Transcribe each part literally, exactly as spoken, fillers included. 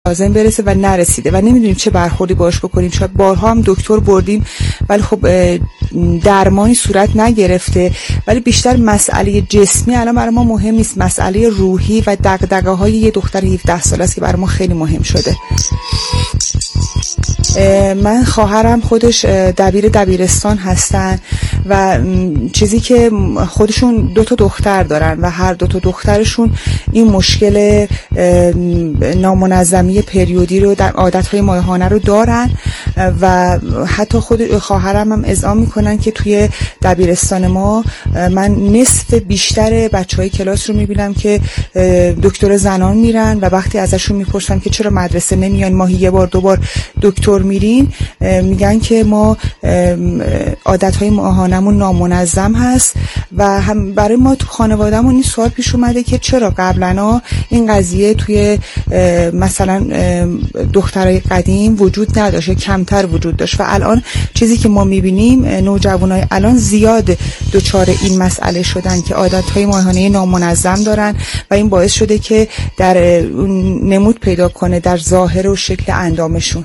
لازم برسه و نرسیده و نمیدونیم چه برخوردی باش بکنیم. شاید بارها هم دکتر بردیم ولی خب درمانی صورت نگرفته، ولی بیشتر مسئله جسمی الان برای ما مهم نیست، مسئله روحی و دغدغه‌های یه دختر هفده ساله است که برای ما خیلی مهم شده. من خواهرم خودش دبیر دبیرستان هستن و چیزی که خودشون دو تا دختر دارن و هر دو تا دخترشون این مشکل نامنظمی پریودی رو در عادتهای ماهانه رو دارن و حتی خود خواهرم هم اذعان میکنن که توی دبیرستان ما من نصف بیشتر بچهای کلاس رو میبینم که دکتر زنان میرن و وقتی ازشون میپرسم که چرا مدرسه نمیان، ماهی یه بار دو بار دکتر میرین، میگن که ما عادتهای ماهانمون نامنظم هست و هم برای ما تو خانوادهمون این سوال پیش اومده که چرا قبلا این قضیه توی مثلا دخترای قدیم وجود نداشت، کمتر وجود داشت و الان چیزی که ما میبینیم نوجوانای الان زیاد دچار این مسئله شدن که عادتهای ماهانه نامنظم دارن و این باعث شده که در نمود پیدا کنه در ظاهر و شکل اندامشون.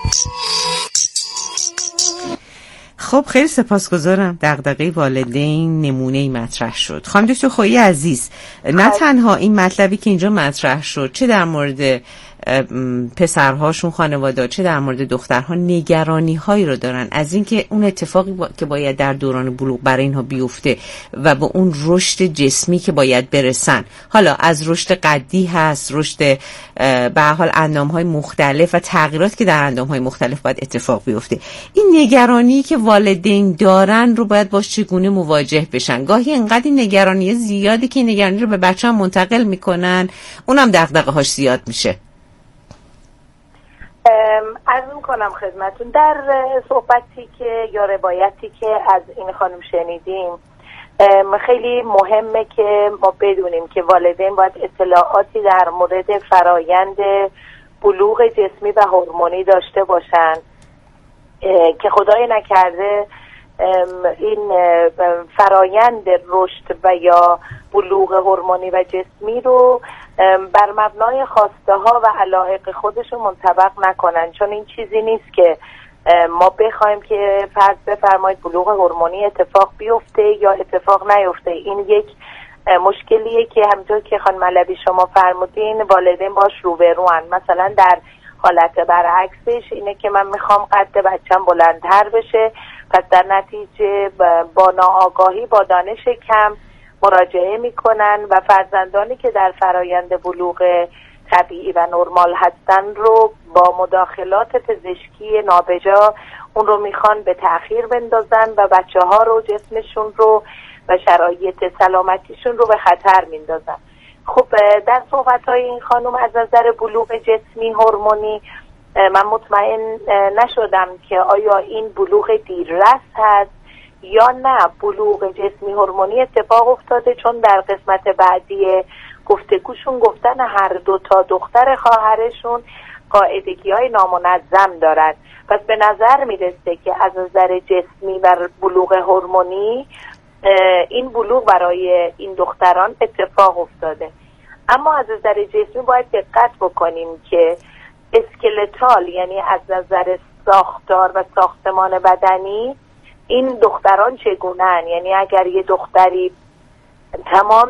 خب خیلی سپاسگزارم. دغدغه والدین نمونه‌ای مطرح شد. خانم دکتر خویی عزیز، نه تنها این مطلبی که اینجا مطرح شد، چه در مورد پسرهاشون خانواده، چه در مورد دخترها، نگرانی هایی رو دارن از اینکه اون اتفاقی با... که باید در دوران بلوغ برای اینها بیفته و به اون رشد جسمی که باید برسن، حالا از رشد قدی هست، رشد به هر حال اندام های مختلف و تغییرات که در اندام های مختلف باید اتفاق بیفته، این نگرانی که والدین دارن رو باید باش چگونه مواجه بشن؟ گاهی انقدر نگرانی زیادی که نگرانی رو به بچه هم منتقل میکنن، اونم دغدغه هاش زیاد میشه. عرض میکنم خدمتون در صحبتی که یا روایتی که از این خانم شنیدیم، خیلی مهمه که ما بدونیم که والدین باید اطلاعاتی در مورد فرایند بلوغ جسمی و هورمونی داشته باشن که خدای نکرده این فرایند رشد و یا بلوغ هورمونی و جسمی رو بر مبنای خواسته ها و علایق خودشون منطبق نکنن، چون این چیزی نیست که ما بخوایم که فرض بفرمایید بلوغ هورمونی اتفاق بیفته یا اتفاق نیفته. این یک مشکلیه که همونطور که خانم علوی شما فرمودین والدین باش روبروان. مثلا در حالت برعکسش اینه که من میخوام قد بچم بلندتر بشه، پس در نتیجه با ناآگاهی با دانش کم مراجعه میکنن و فرزندانی که در فرایند بلوغ طبیعی و نرمال هستن رو با مداخلات پزشکی نابجا اون رو میخوان به تأخیر بندازن و بچه ها رو، جسمشون رو و شرایط سلامتیشون رو به خطر میندازن. خب در صحبت های این خانم از نظر بلوغ جسمی هورمونی من مطمئن نشدم که آیا این بلوغ دیررس هست یا نه بلوغ جسمی هورمونی اتفاق افتاده، چون در قسمت بعدی گفتگوشون گفتن هر دو تا دختر خواهرشون قاعدگی های نامنظم دارن. پس به نظر میرسه که از نظر جسمی و بلوغ هورمونی این بلوغ برای این دختران اتفاق افتاده. اما از نظر جسمی باید دقت بکنیم که اسکلتال، یعنی از نظر ساختار و ساختمان بدنی این دختران چگونه‌اند. یعنی اگر یه دختری تمام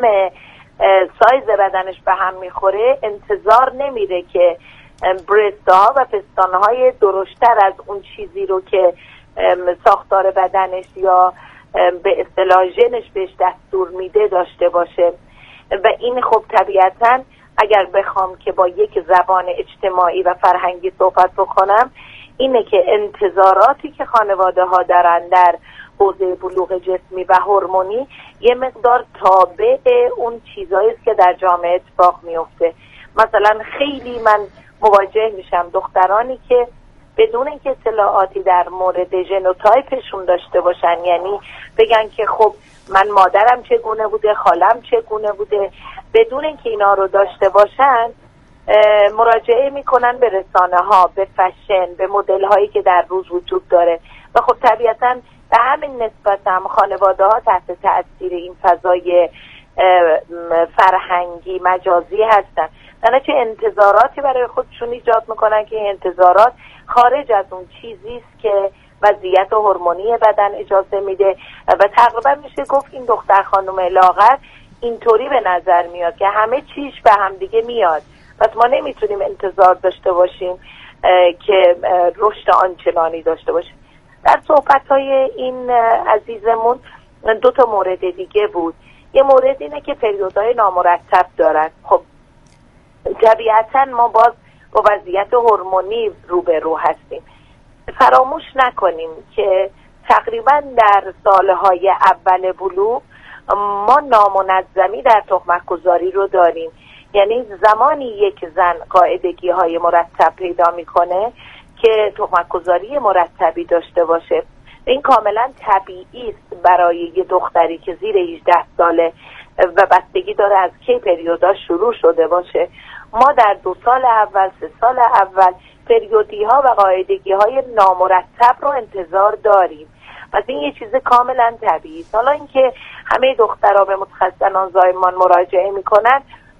سایز بدنش به هم میخوره، انتظار نمیره که برست‌ها و پستان‌های درشتر از اون چیزی رو که ساختار بدنش یا به اصطلاح ژنش بهش دستور میده داشته باشه. و این خب طبیعتاً اگر بخوام که با یک زبان اجتماعی و فرهنگی صحبت بکنم، اینه که انتظاراتی که خانواده ها دارن در حوزه بلوغ جسمی و هورمونی یه مقدار تابع اون چیزایی است که در جامعه اتفاق میفته. مثلا خیلی من مواجه میشم دخترانی که بدون اینکه اطلاعاتی در مورد ژنوتایپشون داشته باشن، یعنی بگن که خب من مادرم چگونه بوده، خالم چگونه بوده، بدون اینکه اینا رو داشته باشن مراجعه میکنن به رسانه ها، به فشن، به مدل هایی که در روز وجود داره و خب طبیعتاً به همین نسبت هم خانواده ها تحت تأثیر این فضای فرهنگی مجازی هستن. یعنی چه انتظاراتی برای خودشون ایجاد میکنن که این انتظارات خارج از اون چیزی است که وضعیت هورمونی بدن اجازه میده و تقریبا میشه گفت این دختر خانم لاغر اینطوری به نظر میاد که همه چیش به هم دیگه میاد، پس ما نمیتونیم انتظار داشته باشیم که رشد آنچنانی داشته باشیم. در صحبت‌های این عزیزمون دو تا مورد دیگه بود. یه مورد اینه که پریودهای نامرتب دارن. خب طبیعتاً ما باز با وضعیت هورمونی روبرو هستیم. فراموش نکنیم که تقریباً در سالهای اول بلوغ ما نامنظمی در تخمک گذاری رو داریم. یعنی زمانی یک زن قاعدگی های مرتب پیدا میکنه که تخمک گذاری مرتبی داشته باشه. این کاملا طبیعی است برای یه دختری که زیر هجده ساله و بستگی داره از کی پریودا شروع شده باشه. ما در دو سال اول، سه سال اول پریودی ها و قاعدگی های نامرتب رو انتظار داریم. پس این یه چیز کاملا طبیعی است. حالا اینکه همه دخترها به متخصصان زایمان مراجعه میکنن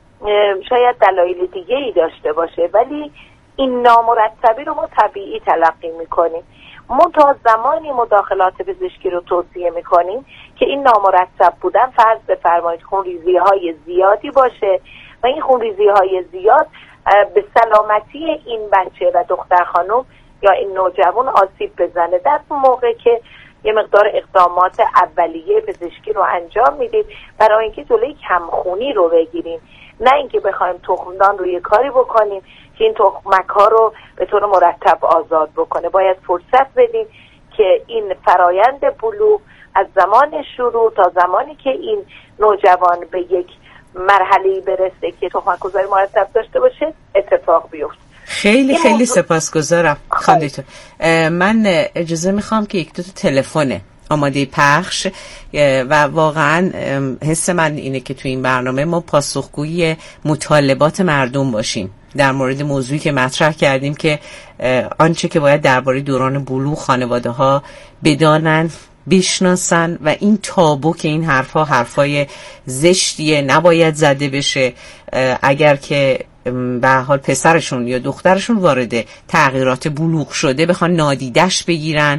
شاید دلایل دیگه ای داشته باشه، ولی این نامرتبی رو ما طبیعی تلقی میکنیم. ما تا زمانی مداخلات پزشکی رو توصیه میکنیم که این نامرتب بودن فرض بفرمایید خونریزی های زیادی باشه و این خونریزی های زیاد به سلامتی این بچه و دختر خانم یا این نوجوان آسیب بزنه. در موقع که یه مقدار اقدامات اولیه پزشکی رو انجام میدید برای اینکه جلوی کمخونی رو بگیریم، نه اینکه بخوایم تخمدان روی کاری بکنیم که این تخمک ها رو به طور مرتب آزاد بکنه. باید فرصت بدیم که این فرایند بلوغ از زمان شروع تا زمانی که این نوجوان به یک مرحله‌ای برسه که تخمک گذاری مرتب داشته باشه اتفاق بیفته. خیلی خیلی سپاسگزارم خانم دکتر. من اجازه میخوام که یک دو تا تلفن آماده پخش و واقعا حس من اینه که تو این برنامه ما پاسخگوی مطالبات مردم باشیم در مورد موضوعی که مطرح کردیم که آنچه که باید درباره دوران بلوغ خانواده ها بدانن، بشناسن و این تابو که این حرفا حرفای زشتیه نباید زده بشه. اگر که به حال پسرشون یا دخترشون وارد تغییرات بلوغ شده بخوان نادیدش بگیرن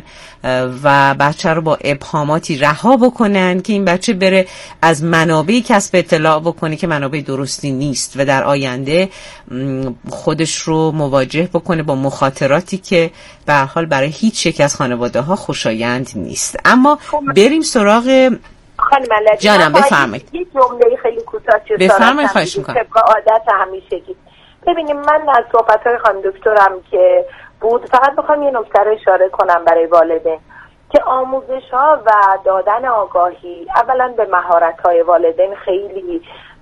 و بچه رو با ابهاماتی رها بکنن که این بچه بره از منابعی کسب اطلاع بکنه که منابع درستی نیست و در آینده خودش رو مواجه بکنه با مخاطراتی که به حال برای هیچ یک از خانواده ها خوشایند نیست. اما بریم سراغ خانم علوی. جانم بفرمایید. یک جمله خیلی کوتاه چه بفرمایید، خواهش می‌کنم. طبق عادت همیشگی. ببینیم من از صحبت‌های خانم دکترم که بود فقط بخوام یه نکته رو اشاره کنم برای والدین که آموزش‌ها و دادن آگاهی اولا به مهارت‌های والدین خیلی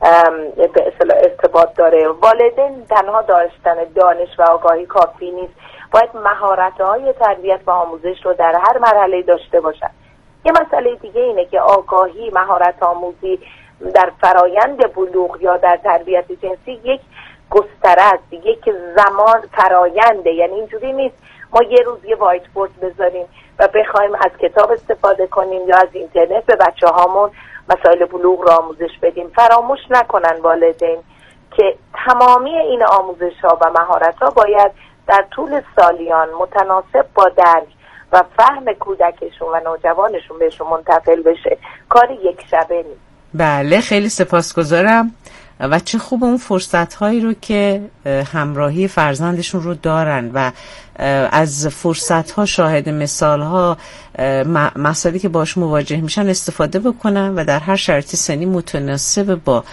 به اصطلاح ارتباط داره. والدین تنها داشتن دانش و آگاهی کافی نیست، باید مهارت‌های تربیت و آموزش رو در هر مرحله داشته باشن. یه مسئله دیگه اینه که آگاهی، مهارت آموزی در فرایند بلوغ یا در تربیت جنسی یک گستره است، یک زمان فراینده. یعنی اینجوری نیست ما یه روز یه وایت بورد بذاریم و بخوایم از کتاب استفاده کنیم یا از اینترنت به بچه هامون مسائل بلوغ را آموزش بدیم. فراموش نکنن والدین که تمامی این آموزش ها و مهارت ها باید در طول سالیان متناسب با درک و فهم کودکشون و نوجوانشون بهشون منتقل بشه. کار یک شبه نیست. بله خیلی سپاسگزارم و چه خوب اون فرصت هایی رو که همراهی فرزندشون رو دارن و از فرصت ها شاهد مثال ها مسائلی که باش مواجه میشن استفاده بکنن و در هر شرایط سنی متناسب با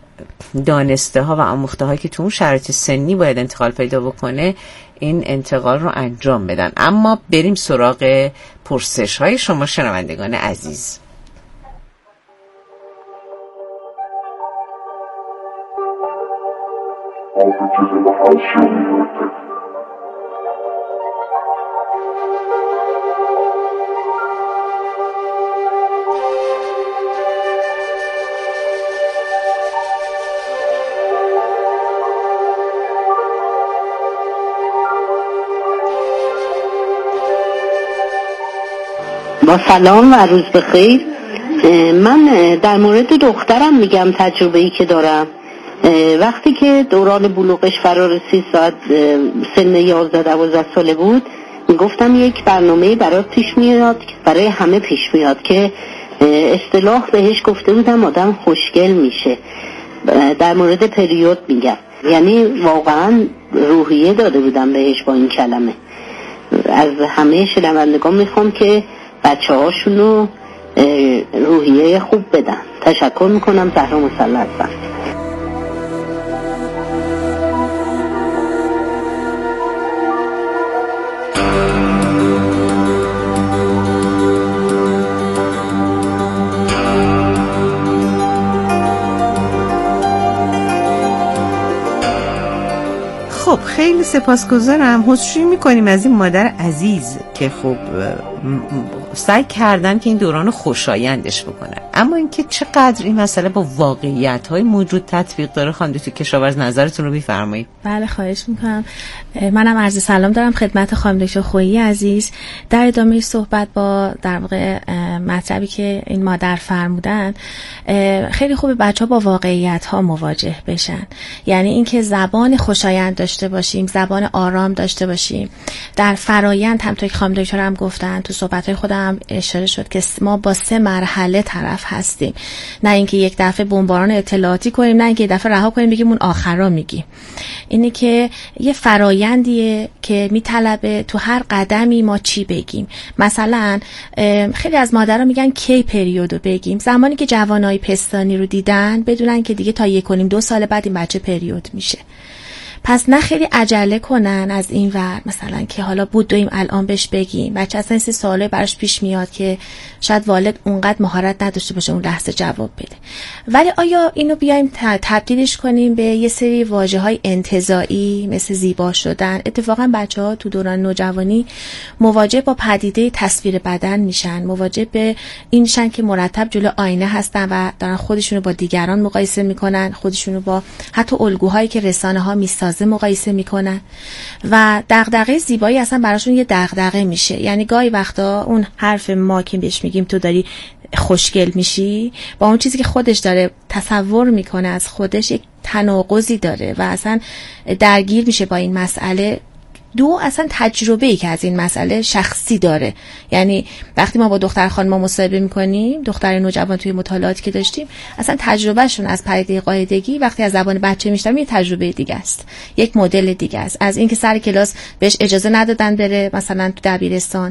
دانسته ها و آموخته هایی که تو اون شرایط سنی باید انتقال پیدا بکنه این انتقال رو انجام بدن. اما بریم سراغ پرسش های شما شنوندگان عزیز. با سلام و روز بخیر. من در مورد دخترم میگم تجربه‌ای که دارم. وقتی که دوران بلوغش فرا رسید، ساعت سن یازده دوازده ساله بود، گفتم یک برنامه برای پیش میاد، برای همه پیش میاد که اصطلاح بهش گفته بودم آدم خوشگل میشه. در مورد پریود میگم، یعنی واقعا روحیه داده بودم بهش با این کلمه. از همه شنوندگان میخوام که بچه هاشونو روحیه خوب بدن. تشکر میکنم. زهرا مسلح هستم. خب خیلی سپاسگزارم. حضورشویی میکنیم از این مادر عزیز که خب سعی کردن که این دوران خوشایندش بکنن، اما اینکه چقدر این مسئله با واقعیت‌های موجود تطبیق داره، خانم دکتر کشاورز نظرتون رو بفرمایید. بله خواهش میکنم. منم عرض سلام دارم خدمت خانم دکتر خویی عزیز. در ادامه صحبت با در واقع مطلبی که این مادر فرمودن، خیلی خوبه بچه‌ها با واقعیت‌ها مواجه بشن. یعنی اینکه زبان خوشایند داشته باشیم، زبان آرام داشته باشیم. در فرایند همونطور که خانم دکتر هم گفتن، تو صحبت‌های خودم اشاره شد که ما با سه مرحله طرف هستیم. نه اینکه یک دفعه بمباران اطلاعاتی کنیم، نه اینکه یک دفعه رها کنیم بگیم اون آخرا میگیم. اینه که یه فرایندیه که میطلبه تو هر قدمی ما چی بگیم. مثلا خیلی از مادرها میگن کی پریودو بگیم، زمانی که جوانای پستانی رو دیدن بدونن که دیگه تا یک و نیم دو سال بعد این بچه پریود میشه. پس نه خیلی عجله کنن از این ور، مثلا که حالا بود دویم الان بهش بگیم. بچه اصلا این سواله براش پیش میاد که شاید والد اونقدر مهارت نداشته باشه اون لحظه جواب بده. ولی آیا اینو بیایم تبدیلش کنیم به یه سری واژه‌های انتزاعی مثل زیبا شدن؟ اتفاقا بچه‌ها تو دوران نوجوانی مواجه با پدیده تصویر بدن میشن، مواجه به این میشن که مرتب جلو آینه هستن و دارن خودشونو با دیگران مقایسه میکنن، خودشونو با حتی الگوهایی که رسانه‌ها میسازن مقایسه میکنن و دغدغه زیبایی اصلا براشون یه دغدغه میشه. یعنی گاهی وقتا اون حرف ما که بهش میگیم تو داری خوشگل میشی با اون چیزی که خودش داره تصور میکنه از خودش یک تناقضی داره و اصلا درگیر میشه با این مسئله. دو، اصلا تجربه‌ای که از این مسئله شخصی داره. یعنی وقتی ما با دختر خانم مصاحبه می‌کنیم، دختر نوجوان توی مطالعاتی که داشتیم، اصلا تجربهشون از پدیده قاعدگی وقتی از زبان بچه میشنویم یه تجربه دیگه است، یک مدل دیگه است. از اینکه سر کلاس بهش اجازه ندادن بره مثلا تو دبیرستان،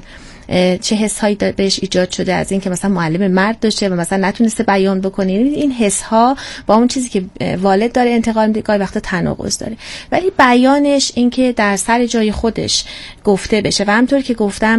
چه حس‌هایی بهش ایجاد شده، از اینکه مثلا معلم مرد داشته و مثلا نتونسته بیان بکنه. این حس‌ها با اون چیزی که والد داره انتقال میده گاهی وقتا تناقض داره، ولی بیانش اینکه در سر جای خودش گفته بشه و همونطور که گفتم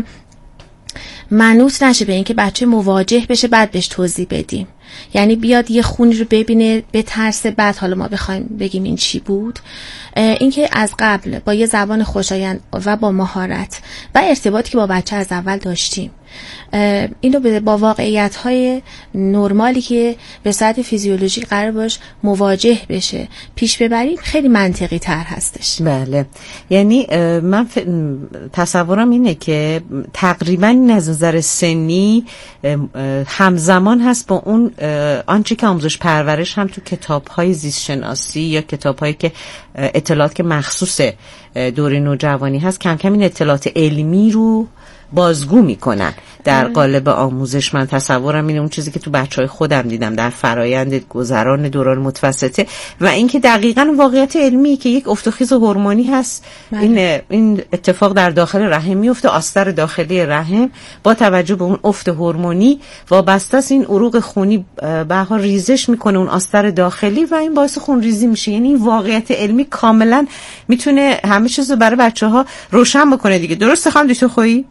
منوط نشه به اینکه بچه مواجه بشه بعد بهش توضیح بدیم. یعنی بیاد یه خونی رو ببینه به ترس بعد حالا ما بخوایم بگیم این چی بود. اینکه از قبل با یه زبان خوشایند و با مهارت و ارتباطی که با بچه از اول داشتیم اینو با واقعیت‌های نرمالی که به صورت فیزیولوژیک قرار باش مواجه بشه پیش ببریم خیلی منطقی تر هستش. بله، یعنی من ف... تصورم اینه که تقریبا این از نظر سنی همزمان هست با اون آنچه که آموزش پرورش هم تو کتاب‌های زیست شناسی یا کتاب‌هایی که اطلاعات که مخصوص دوره نوجوانی هست کم کم این اطلاعات علمی رو بازگو میکنن در قالب آموزش. من تصورم اینه اون چیزی که تو بچهای خودم دیدم در فرایند گذران دوران متوسطه و اینکه دقیقاً واقعیت علمی که یک افت و خیز هورمونی هست. این این اتفاق در داخل رحم میفته، آستر داخلی رحم با توجه به اون افت هورمونی وابسته است این عروق خونی به هر ریزش میکنه اون آستر داخلی و این باعث خون ریزی میشه. یعنی این واقعیت علمی کاملا میتونه همه چیز رو برای بچه‌ها روشن بکنه دیگه. درسته خانم دکتر خویی؟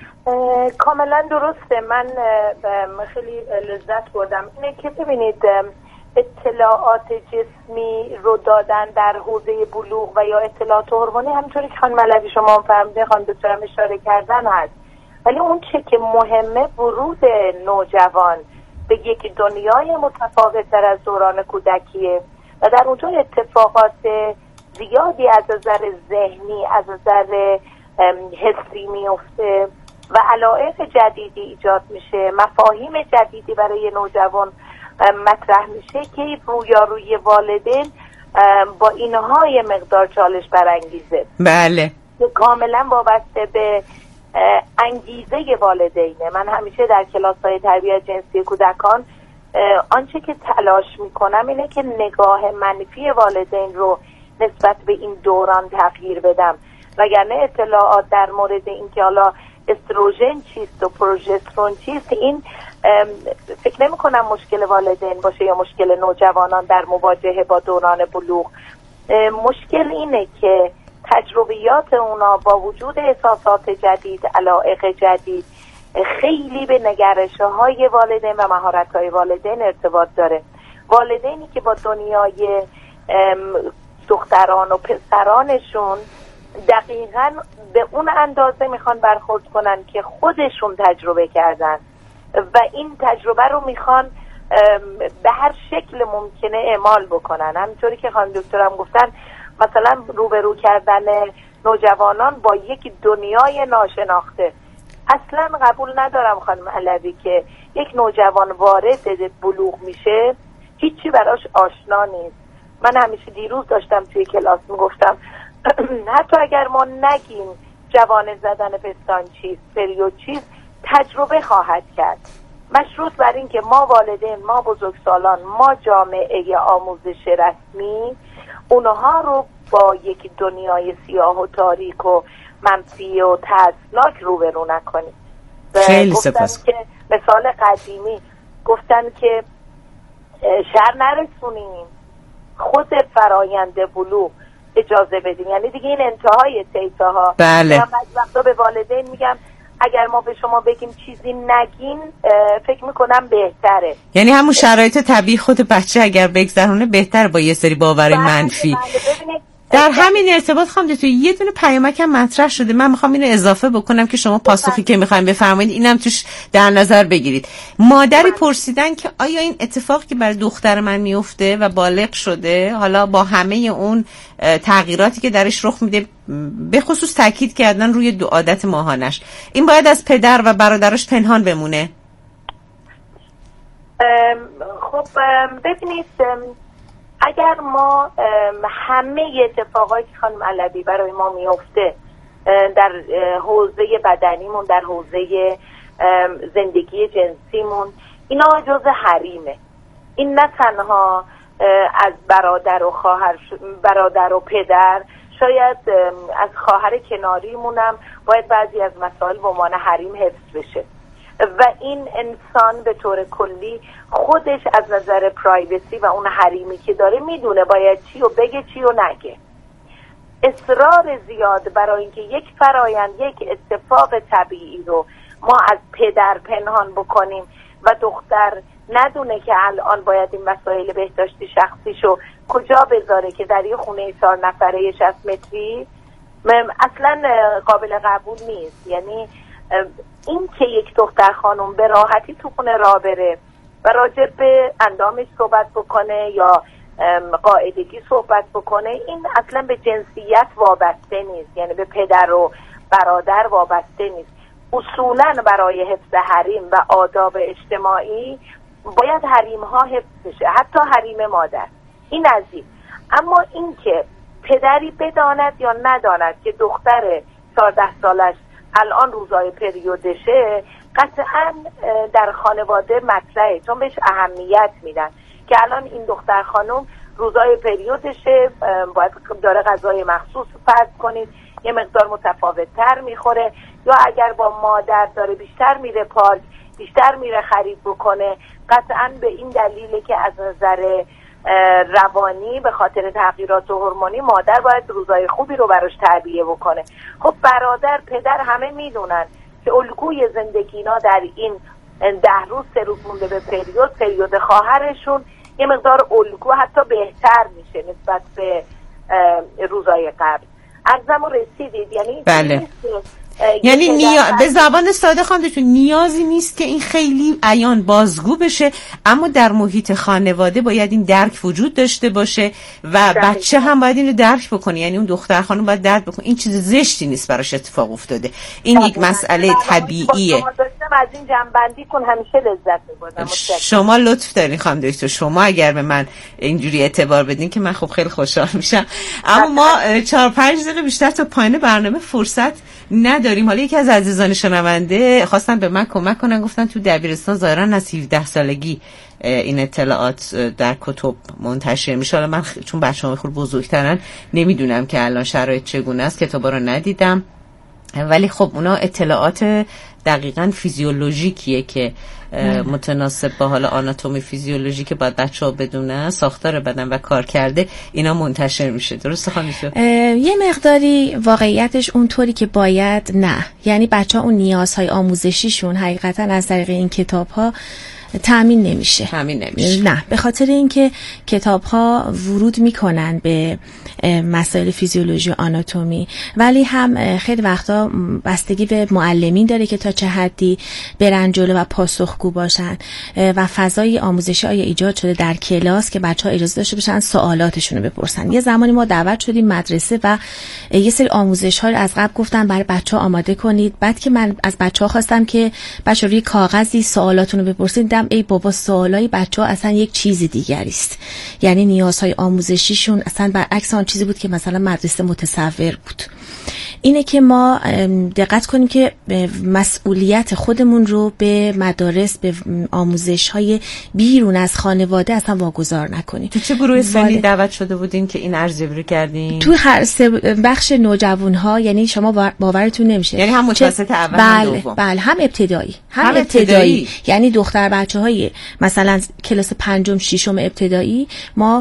کاملا درسته. من خیلی لذت بردم اینه که ببینید اطلاعات جسمی رو دادن در حوزه بلوغ و یا اطلاعات هورمونی همونطوری که خانم علوی شما فرمودین، خانم دکترم اشاره کردن هست، ولی اون چه که مهمه ورود نوجوان به یک دنیای متفاوت‌تر از دوران کودکیه و در اونجا اتفاقات زیادی از نظر ذهنی از نظر حسی میفته و علایق جدیدی ایجاد میشه، مفاهیم جدیدی برای نوجوان مطرح میشه که رویارویی والدین با اینها یه مقدار چالش برانگیزه. بله، کاملا وابسته به انگیزه والدینه. من همیشه در کلاس‌های تربیت جنسی کودکان آنچه که تلاش میکنم اینه که نگاه منفی والدین رو نسبت به این دوران تغییر بدم، وگرنه اطلاعات در مورد این که حالا استروژن چیست و پروژسترون چیست، این فکر نمی کنم مشکل والدین باشه یا مشکل نوجوانان در مواجهه با دوران بلوغ. مشکل اینه که تجربیات اونا با وجود احساسات جدید، علایق جدید، خیلی به نگرشه های والدین و مهارت های والدین ارتباط داره. والدینی که با دنیای دختران و پسرانشون دقیقاً به اون اندازه میخوان برخورد کنن که خودشون تجربه کردن و این تجربه رو میخوان به هر شکل ممکنه اعمال بکنن. همینطوری که خانم دکترم گفتن، مثلا روبرو کردن نوجوانان با یک دنیای ناشناخته. اصلا قبول ندارم خانم علوی که یک نوجوان وارد بلوغ میشه هیچی براش آشنا نیست. من همیشه دیروز داشتم توی کلاس میگفتم حتی اگر ما نگیم جوانه زدن پستان چیست، پریود چیست، تجربه خواهد کرد. مشروط بر این که ما والدین، ما بزرگسالان، ما جامعه آموزش رسمی اونها رو با یک دنیای سیاه و تاریک و منفی و ترسناک روبرو نکنیم. خیلی سپاس. که مثال قدیمی گفتن که شر نرسونیم، خود فرایند بلوغ اجازه بدیم، یعنی دیگه این انتهای تیتاها. بله. من بعضی وقتا به والدین میگم اگر ما به شما بگیم چیزی نگین فکر میکنم بهتره، یعنی همون شرایط طبیعی خود بچه اگر بگذرونه بهتره با یه سری باورهای منفی. بله. در همین ارتباط خواهم تو یه دونه پیامک هم مطرح شده، من میخوام اینو اضافه بکنم که شما پاسخی که میخوایم بفرمایید اینم توش در نظر بگیرید. مادری پرسیدن که آیا این اتفاقی که برای دختر من میفته و بالغ شده، حالا با همه اون تغییراتی که درش رخ میده، به خصوص تاکید کردن روی دو عادت ماهانش، این باید از پدر و برادرش پنهان بمونه؟ خب ببینید، اگر ما همه اتفاقایی که خانم علوی برای ما میفته در حوزه بدنیمون، در حوزه زندگی جنسیمون، اینا جز حریمه. این نه تنها از برادر و خواهر، برادر و پدر، شاید از خواهر کناریمونم باید بعضی از مسائل به عنوان حریم حفظ بشه و این انسان به طور کلی خودش از نظر پرایوسی و اون حریمی که داره میدونه باید چی و بگه چی و نگه. اصرار زیاد برای اینکه یک فرایند، یک اتفاق طبیعی رو ما از پدر پنهان بکنیم و دختر ندونه که الان باید این مسائل بهداشتی شخصیشو کجا بذاره که در یه خونه چهار نفره شصت متری، اصلا قابل قبول نیست. یعنی این که یک دختر خانم به راحتی تو خونه راه بره و راجع به اندامش صحبت بکنه یا قاعدگی صحبت بکنه، این اصلا به جنسیت وابسته نیست، یعنی به پدر و برادر وابسته نیست. اصولا برای حفظ حریم و آداب اجتماعی باید حریم ها حفظ بشه، حتی حریم مادر. این از این. اما این که پدری بداند یا نداند که دختر چهارده سالش الان روزای پریودشه، قطعا در خانواده مطرحه، چون بهش اهمیت میدن که الان این دختر خانم روزای پریودشه، باید داره غذای مخصوص فرض کنید یه مقدار متفاوت تر میخوره، یا اگر با مادر داره بیشتر میره پارک، بیشتر میره خرید بکنه، قطعا به این دلیله که از نظر روانی به خاطر تغییرات هورمونی مادر باید روزای خوبی رو براش تربیه بکنه. خب برادر، پدر همه میدونن که الگوی زندگی اینا در این ده روز سه روز مونده به پریود، پریود خواهرشون یه مقدار الگو حتی بهتر میشه نسبت به روزای قبل. عرضم رسیدید؟ یعنی بله. یعنی نیا... به زبان ساده خواندشون نیازی نیست که این خیلی عیان بازگو بشه، اما در محیط خانواده باید این درک وجود داشته باشه و دقیقا. بچه هم باید اینو درک بکنه، یعنی اون دختر خانم باید درک بکنه این چیز زشتی نیست براش اتفاق افتاده، این یک مسئله طبیعیه. از این جنبندی کن همیشه لذت می‌بردم. شما لطف دارین خانم دکتر، شما اگر به من اینجوری اعتبار بدین که من خب خیلی خوشحال میشم. اما ما چهار پنج دقیقه بیشتر تا پایان برنامه فرصت نداریم. حالا یکی از عزیزان شنونده خواستن به من کمک کنن، گفتن تو دبیرستان ظاهرا از هفده سالگی این اطلاعات در کتب منتشر میشه. حالا من چون بچه‌ها خیلی بزرگترن نمیدونم که الان شرایط چگونه است، کتابا رو ندیدم، ولی خب اونا اطلاعات دقیقاً فیزیولوژیکیه که متناسب با حال آناتومی فیزیولوژی که باید بچه‌ها بدونن، ساختار بدن و کار کرده، اینا منتشر میشه. درسته خانم؟ یه مقداری واقعیتش اونطوری که باید نه، یعنی بچه‌ها اون نیازهای آموزشیشون حقیقتاً از طریق این کتاب‌ها تامین نمیشه. تامین نمیشه. نه، به خاطر اینکه کتاب‌ها ورود میکنن به مسائل فیزیولوژی و آناتومی، ولی هم خیلی وقتا بستگی به معلمین داره که تا چه حدی برن جلو و پاسخگو باشن و فضای آموزشی آیا ایجاد شده در کلاس که بچه‌ها اجازه داشته باشن سوالاتشون رو بپرسن. یه زمانی ما دعوت شدیم مدرسه و یه سری آموزش‌ها رو از قبل گفتن برای بچه‌ها آماده کنید. بعد که من از بچه‌ها خواستم که بچه‌ها روی کاغذی سوالاتون رو بپرسید، دیدم ای بابا سوالای بچه‌ها اصلا یک چیز دیگری است. یعنی نیازهای آموزشیشون اصلا برعکس آن چیزی بود که مثلا مدرسه متصور بود. اینه که ما دقت کنیم که مسئولیت خودمون رو به مدارس، به آموزش‌های بیرون از خانواده اصلا واگذار نکنیم. تو چه گروه سنی دعوت شده بودین که این ارزیابی رو کردین؟ تو هر سه بخش نوجوان‌ها، یعنی شما باورتون نمیشه. یعنی هم متوسط اول بله، هم دوم. بله، هم ابتدایی. هم, هم ابتدایی. ابتدایی. یعنی دختر بچه‌های مثلا کلاس پنجم ششم ابتدایی، ما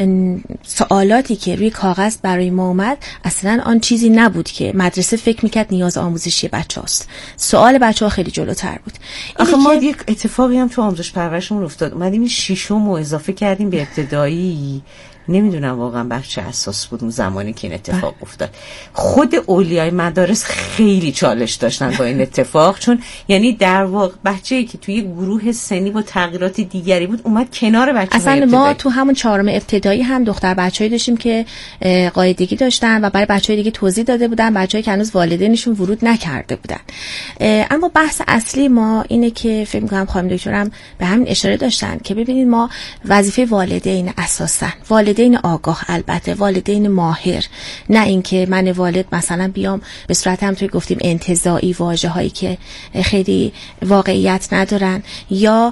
سوالاتی که روی کاغذ برای ما اومد اصلا آن چیزی نبود که مدرسه فکر میکرد نیاز آموزشی بچه هاست. سوال بچه ها خیلی جلوتر بود. آخه ما یک اتفاقی هم تو آموزش پرورشمون افتاد، اومدیم این ششم رو اضافه کردیم به ابتدایی. نمیدونم واقعا بر چه اساس بود اون زمانی که این اتفاق بله. افتاد. خود اولیای مدارس خیلی چالش داشتن با این اتفاق، چون یعنی در واقع بچه‌ای که توی گروه سنی با تغییرات دیگری بود اومد کنار بچه‌های اصلا ابتدایی. ما تو همون چهارم ابتدایی هم دختر بچه‌ای داشتیم که قاعدگی داشتن و برای بچه‌های دیگه توضیح داده بودن، بچه‌ای که هنوز والدینشون ورود نکرده بودن. اما بحث اصلی ما اینه که فکر می‌کنم خانم دکترم به همین اشاره داشتن که ببینید ما وظیفه والدین اساساً والدین آگاه، البته والدین ماهر، نه اینکه من والد مثلا بیام به صورت هم توی گفتیم انتزاعی واژه‌هایی که خیلی واقعیت ندارن یا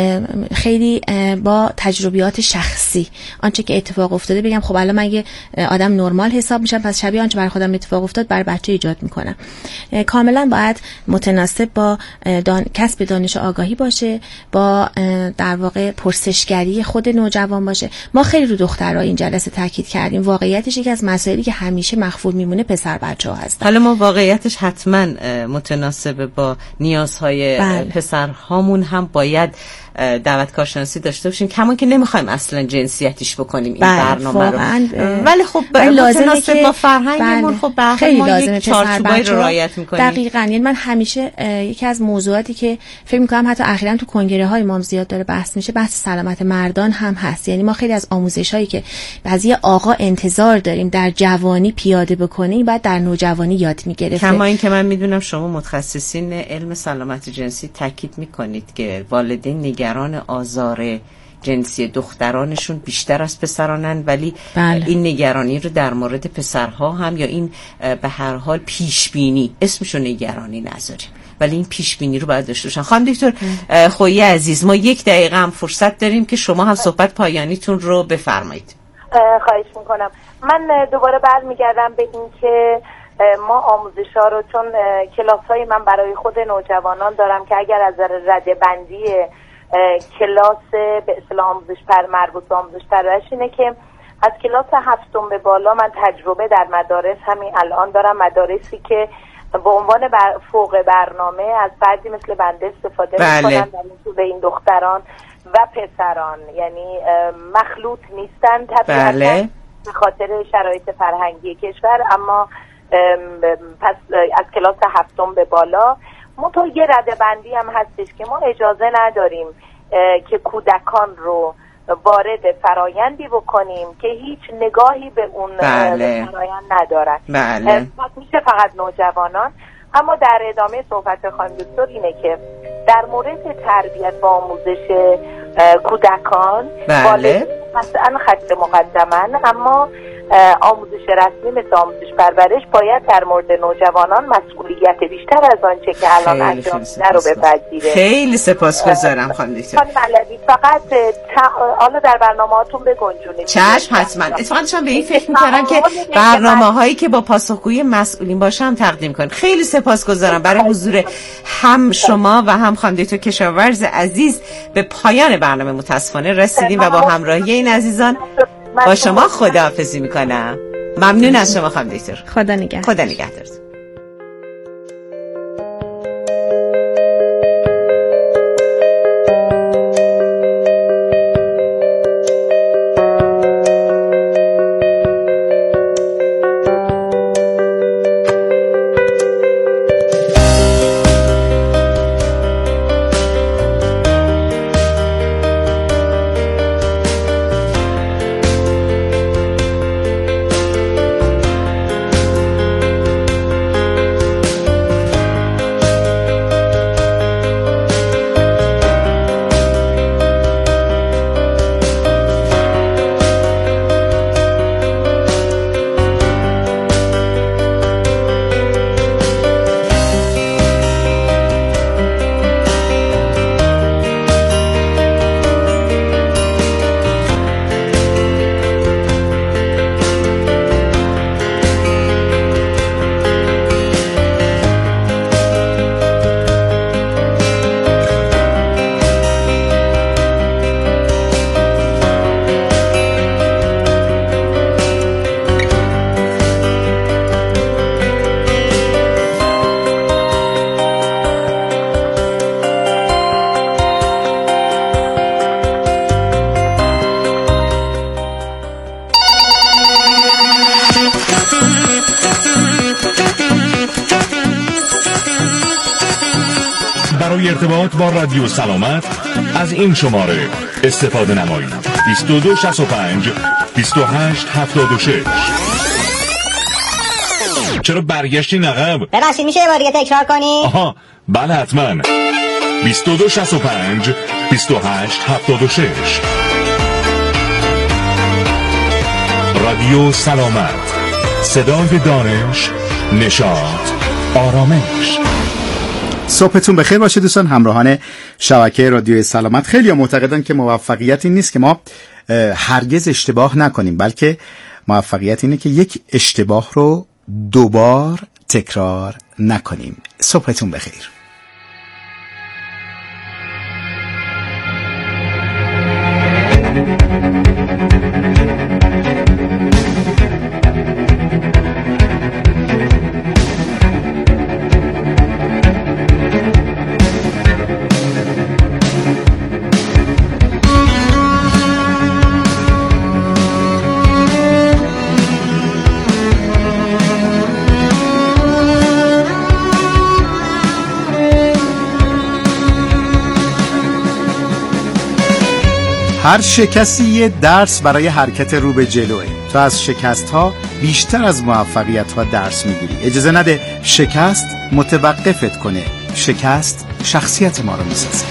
خیلی با تجربیات شخصی آنچه که اتفاق افتاده بگم خب الان من یه آدم نرمال حساب میشم پس شبیه آنچه برای خودم اتفاق افتاد برای بچه ایجاد میکنم. کاملا باید متناسب با دان... کسب دانش آگاهی باشه، با در واقع پرسشگری خود نوجوان باشه. ما خیلی رو دخترها این جلسه تاکید کردیم، واقعیتش یکی از مسائلی که همیشه مخفول میمونه پسر بچه‌ها هستن. حالا ما واقعیتش حتما متناسب با نیازهای بله. پسرهامون هم باید دعوت کارشناسی داشته باشیم، کما که نمیخوایم اصلا جنسیتیش بکنیم این بله. برنامه رو، ولی خب متناسب با فرهنگمون خب به خیلی ما لازمه یک چارچوبایی رو رعایت میکنیم. دقیقاً. یعنی من همیشه یکی از موضوعاتی که فکر میکنم حتی اخیراً تو کنگره های ما زیاد داره بحث میشه، بحث سلامت مردان هم هست. یعنی ما خیلی از آموزش هایی که بعضی آقا انتظار داریم در جوانی پیاده بکنیم بعد در نوجوانی یاد میگرفته. کما این که من میدونم شما متخصصین علم سلامت جنسی تاکید میکنید که والدین نگران آزار جنسی دخترانشون بیشتر از پسرانن، ولی بله. این نگرانی رو در مورد پسرها هم یا این به هر حال پیشبینی، اسمشو نگرانی نذاریم ولی این پیشبینی رو باید داشته باشن. خانم دکتر خویی عزیز، ما یک دقیقه هم فرصت داریم که شما هم صحبت پایانیتون رو بفرمایید. خواهش میکنم. من دوباره برمیگردم به این که ما آموزش ها رو، چون کلاس های من برای خود نوجوانان دارم که اگر از رده بندی کلاس به اصطلاح آموزش پر مربوط به آموزش پرورش اینه که از کلاس هفتم به بالا من تجربه در مدارس همین الان دارم، مدارسی که به عنوان بر فوق برنامه از فردی مثل بنده استفاده بله. میکنن به این دختران و پسران، یعنی مخلوط نیستن طبیعتاً بله. به خاطر شرایط فرهنگی کشور، اما پس از کلاس هفتم به بالا منتها یه رده بندی هم هستش که ما اجازه نداریم که کودکان رو وارد فرایندی بکنیم که هیچ نگاهی به اون بله. فرایند ندارن. بله. پس میشه فقط نوجوانان. اما در ادامه صحبت خانم دکتر اینه که در مورد تربیت و آموزش کودکان بله مثلا خط مقدمن، اما آموزش رسمی مثل آموزش پرورش باید در مورد نوجوانان مسئولیت بیشتر از آنچه که الان انجام میده رو بپذیره. خیلی سپاسگزارم خانم دکتر. خانم علوی فقط حالا در برنامه‌هاتون بگنجونید. چشم حتما. اتفاقا به این فکر می‌کردم که برنامه‌هایی که با پاسخگویی مسئولین باشم تقدیم کنم. خیلی سپاسگزارم برای حضور هم شما و هم خانم دکتر کشاورز عزیز. به پایان برنامه متاسفانه رسیدیم و با همراهی این عزیزان با شما خداحافظی میکنم. ممنون از شما خانم دکتر. خدا نگهدار. خدا نگهدار. برای ارتباط با رادیو سلامت از این شماره استفاده نمایید. بیست و دو شصت و پنج بیست و هشت هفتاد و شش. چرا برگشتی نقب؟ ببخشید میشه یه بار دیگه تکرار کنی؟ آها بله حتما. بیست و دو شصت و پنج بیست و هشت هفتاد و شش. رادیو سلامت، صدای دانش، نشاط، آرامش. صبحتون بخیر باشه دوستان همراهان شبکه رادیو سلامت. خیلی ها معتقدن که موفقیت این نیست که ما هرگز اشتباه نکنیم، بلکه موفقیت اینه که یک اشتباه رو دوبار تکرار نکنیم. صبحتون بخیر. هر شکستی یه درس برای حرکت رو به جلوه. تو از شکست ها بیشتر از موفقیت ها درس میگیری. اجازه نده شکست متوقفت کنه. شکست شخصیت ما رو میسازه.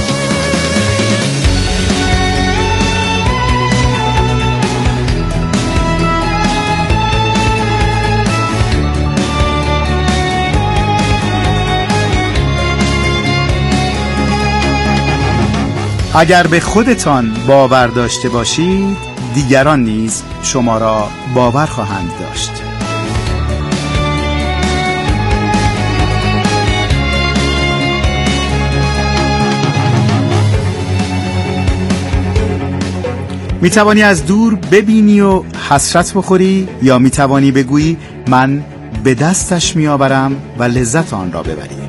اگر به خودتان باور داشته باشید، دیگران نیز شما را باور خواهند داشت. می توانی از دور ببینی و حسرت بخوری، یا می توانی بگویی من به دستش می آورم و لذت آن را ببری.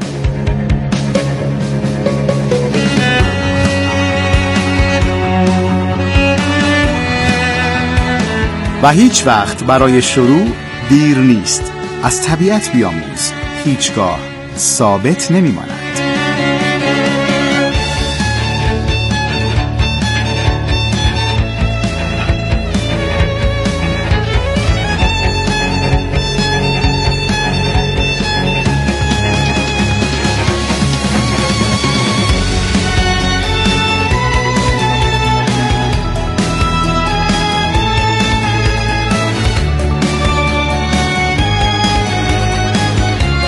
و هیچ وقت برای شروع دیر نیست. از طبیعت بیاموز، هیچگاه ثابت نمی‌ماند.